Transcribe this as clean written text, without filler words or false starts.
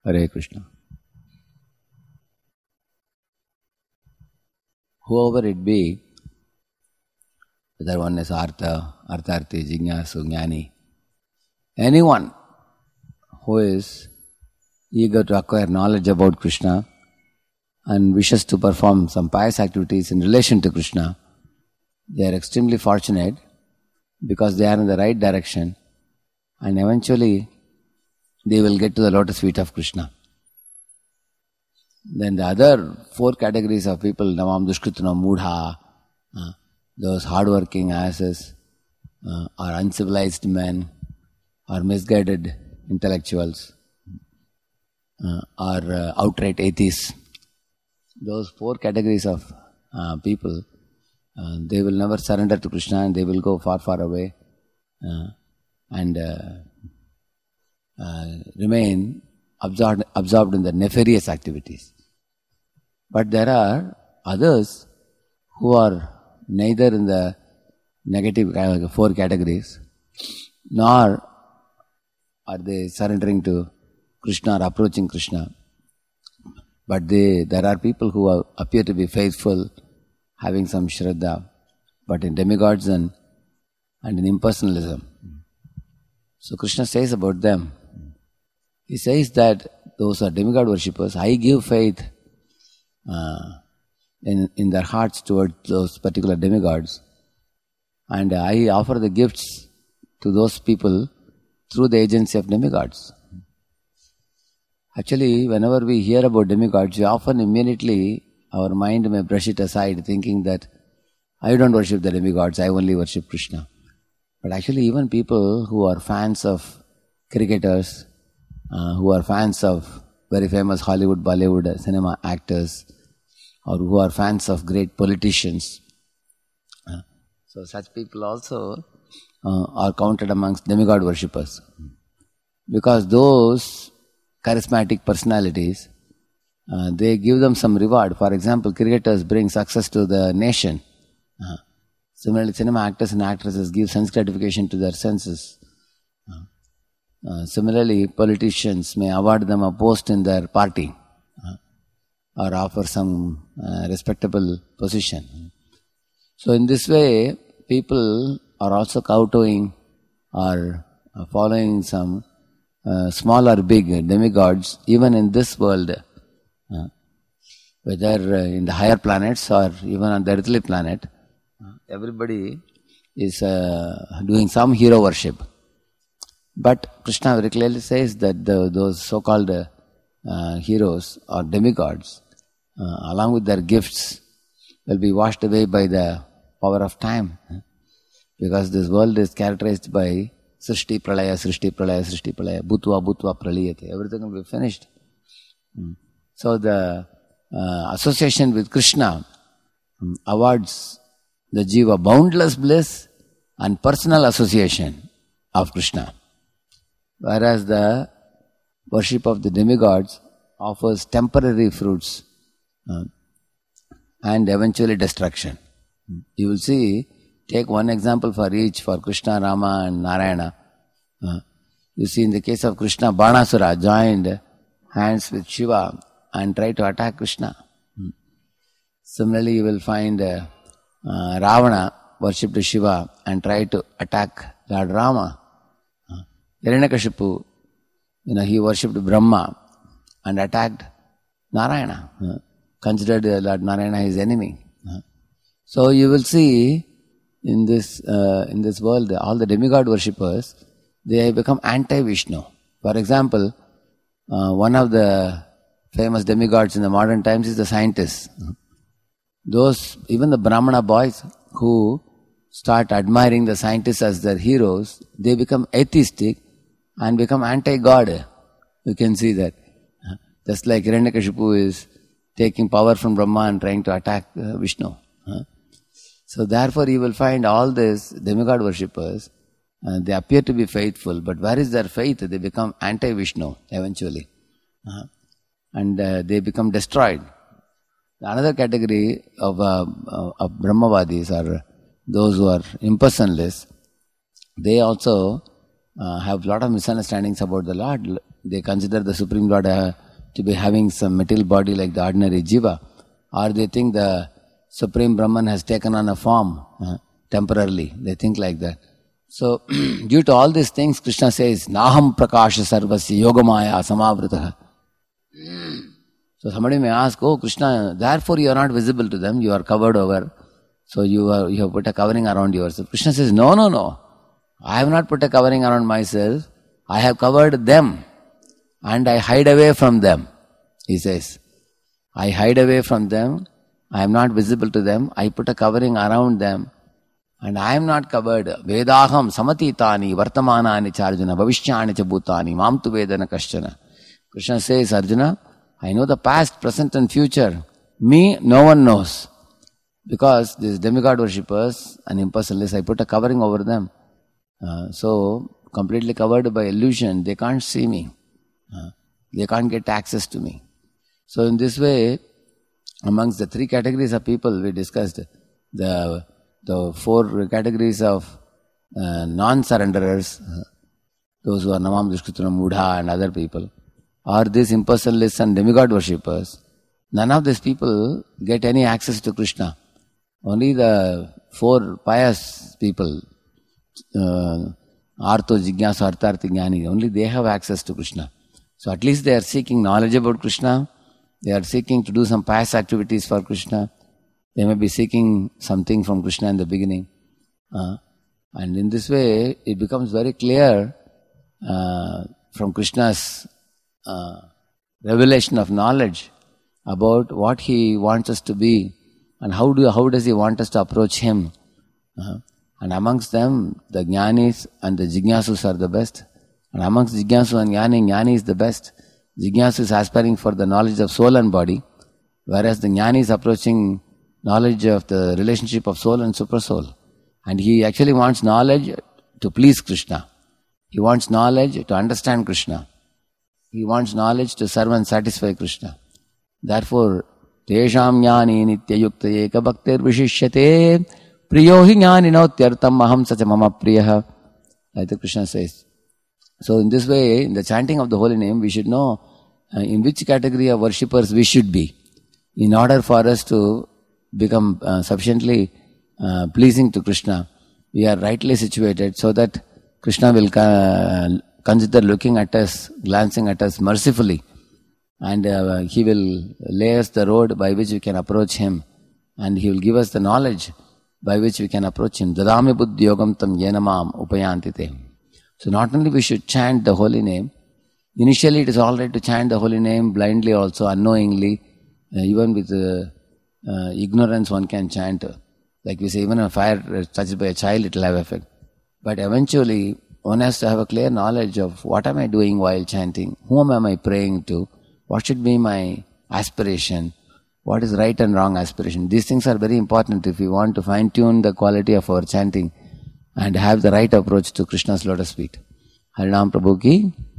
Hare Krishna. Whoever it be, whether one is Artha, Artharthi, Jignasu, Jnani, anyone who is eager to acquire knowledge about Krishna and wishes to perform some pious activities in relation to Krishna, they are extremely fortunate because they are in the right direction and eventually they will get to the lotus feet of Krishna. Then the other 4 categories of people, Navam Dushkritana, Mudha, those hardworking asses, or uncivilized men, or misguided intellectuals, or outright atheists. Those 4 categories of people, they will never surrender to Krishna and they will go far, far away and remain absorbed in the nefarious activities. But there are others who are neither in the negative 4 categories, nor are they surrendering to Krishna or approaching Krishna. But there are people who appear to be faithful, having some Shraddha, but in demigods and in impersonalism. So Krishna says about them, he says that those are demigod worshippers. I give faith in their hearts towards those particular demigods, and I offer the gifts to those people through the agency of demigods. Actually, whenever we hear about demigods, we often immediately, our mind may brush it aside, thinking that I don't worship the demigods, I only worship Krishna. But actually, even people who are fans of cricketers, who are fans of very famous Hollywood, Bollywood cinema actors, or who are fans of great politicians, so such people also are counted amongst demigod worshippers. Because those charismatic personalities, they give them some reward. For example, cricketers bring success to the nation. Similarly, cinema actors and actresses give sense gratification to their senses. Similarly, politicians may award them a post in their party or offer some respectable position. So in this way, people are also kowtowing or following some small or big demigods, even in this world, whether in the higher planets or even on the earthly planet, everybody is doing some hero worship. But Krishna very clearly says that those so-called heroes or demigods, along with their gifts, will be washed away by the power of time. Because this world is characterized by Srishti Pralaya, Srishti Pralaya, Srishti Pralaya, Bhutva Bhutva Praliyate. Everything will be finished. So the association with Krishna awards the jiva boundless bliss and personal association of Krishna. Whereas the worship of the demigods offers temporary fruits and eventually destruction. You will see, take one example for each, for Krishna, Rama and Narayana. You see, in the case of Krishna, Banasura joined hands with Shiva and tried to attack Krishna. Similarly, you will find Ravana worshipped Shiva and tried to attack Lord Rama. Hiranyakashipu, he worshipped Brahma and attacked Narayana, considered Lord Narayana his enemy. So you will see in this world, all the demigod worshippers, they become anti-Vishnu. For example, one of the famous demigods in the modern times is the scientists. Those, even the Brahmana boys who start admiring the scientists as their heroes, they become atheistic and become anti-God. You can see that. Just like Hiranyakashipu is taking power from Brahma and trying to attack Vishnu. So therefore you will find all these demigod worshippers, they appear to be faithful, but where is their faith? They become anti-Vishnu eventually. And they become destroyed. Another category of Brahmavadis are those who are impersonalists. They also have a lot of misunderstandings about the Lord. They consider the Supreme Lord to be having some material body like the ordinary jiva, or they think the Supreme Brahman has taken on a form temporarily. They think like that. So, due to all these things, Krishna says, Naham prakasha sarvasya yogamaya samavritah. So somebody may ask, oh Krishna, therefore you are not visible to them, you are covered over. So you have put a covering around yourself. Krishna says, no. I have not put a covering around myself. I have covered them and I hide away from them. He says, I hide away from them. I am not visible to them. I put a covering around them and I am not covered. Vedaham samatitani vartamanani charjuna bhavishyani cha bhutani mam tu vedana kaschana. Krishna says, Arjuna, I know the past, present and future. Me, no one knows. Because these demigod worshippers and impersonalists, I put a covering over them. So, completely covered by illusion, they can't see me. They can't get access to me. So in this way, amongst the three categories of people we discussed, the four categories of non-surrenderers, those who are Namam Dushkrituna Mudha and other people, or these impersonalists and demigod worshippers, none of these people get any access to Krishna. Only the four pious people, Artho, Jignasu, Artharthi, Jnani, only they have access to Krishna. So at least they are seeking knowledge about Krishna. They are seeking to do some pious activities for Krishna. They may be seeking something from Krishna in the beginning. And in this way, it becomes very clear from Krishna's revelation of knowledge about what he wants us to be and how does he want us to approach him. And amongst them, the Jnanis and the Jignasus are the best. And amongst Jignasu and Jnani is the best. Jignasu is aspiring for the knowledge of soul and body, whereas the Jnani is approaching knowledge of the relationship of soul and supersoul. And he actually wants knowledge to please Krishna. He wants knowledge to understand Krishna. He wants knowledge to serve and satisfy Krishna. Therefore, Tesham Jnani Nitya Yukta Eka Bhaktir Vishishyate Priyo Hi Jnani Nautyartam Aham Sacha Mama Priyaha. Like the Krishna says. So in this way, in the chanting of the holy name, we should know in which category of worshippers we should be in order for us to become sufficiently pleasing to Krishna. We are rightly situated so that Krishna will consider looking at us, glancing at us mercifully, and he will lay us the road by which we can approach him, and he will give us the knowledge by which we can approach him. Dadami buddhi yogam tam yenamam upayantite. So not only we should chant the holy name, initially it is all right to chant the holy name blindly also, unknowingly, even with ignorance one can chant. Like we say, even a fire touched by a child, it will have effect. But eventually, one has to have a clear knowledge of what am I doing while chanting, whom am I praying to, what should be my aspiration, what is right and wrong aspiration. These things are very important if we want to fine-tune the quality of our chanting and have the right approach to Krishna's lotus feet. Harinam Prabhu ki